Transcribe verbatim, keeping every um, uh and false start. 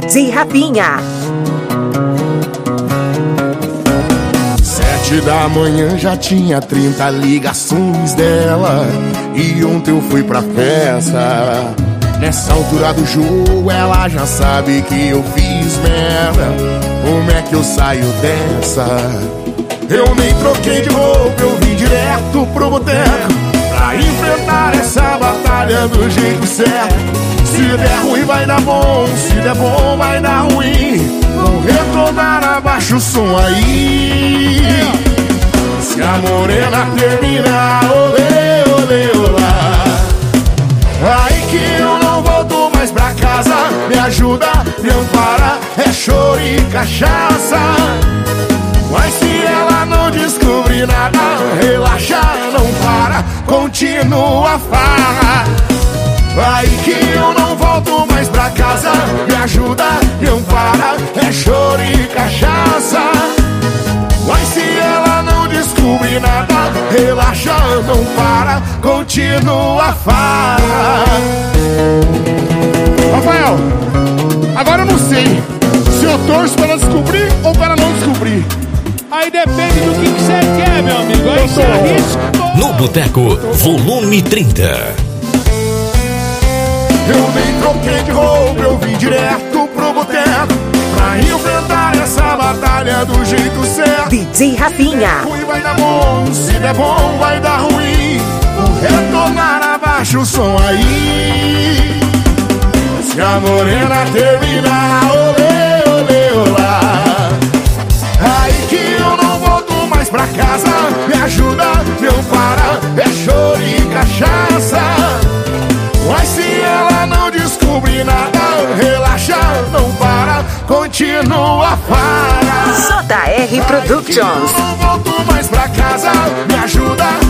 J Rafinha. Sete da manhã já tinha trinta ligações dela, e ontem eu fui pra festa. Nessa altura do jogo ela já sabe que eu fiz merda. Como é que eu saio dessa? Eu nem troquei de roupa, eu vim direto pro boteco pra enfrentar essa batalha do jeito certo. Se der ruim vai dar bom, se der bom vai dar ruim. Vou retornar, abaixa o som aí. Se a morena terminar, olê, olê, olá, aí que eu não volto mais pra casa. Me ajuda, me ampara, é choro e cachaça. Mas se ela não descobrir nada, relaxa, não para, continua a farra. Aí que eu não volto mais pra casa. Me ajuda, me ampara, é choro e cachaça. Mas se ela não descobrir nada, relaxa, não para, continua a farra. Rafael, agora eu não sei se eu torço para ela descobrir ou para não descobrir. Aí depende do que você quer, meu amigo. Aí você arrisca. No Boteco, volume trinta. Eu nem troquei de roupa, eu vim direto pro boteco pra enfrentar essa batalha do jeito certo. D J Rafinha. Ruim vai dar bom, se der bom vai dar ruim. Vou retornar, abaixa o som aí. Se a morena terminar, olê, olê, olá, aí que eu não volto mais pra casa. Me ajuda, me ampara, é choro e cachaça. Mas se ela não descobrir nada, relaxa, não para, continua a farra. J R Productions. Aí que eu não volto mais pra casa. Me ajuda,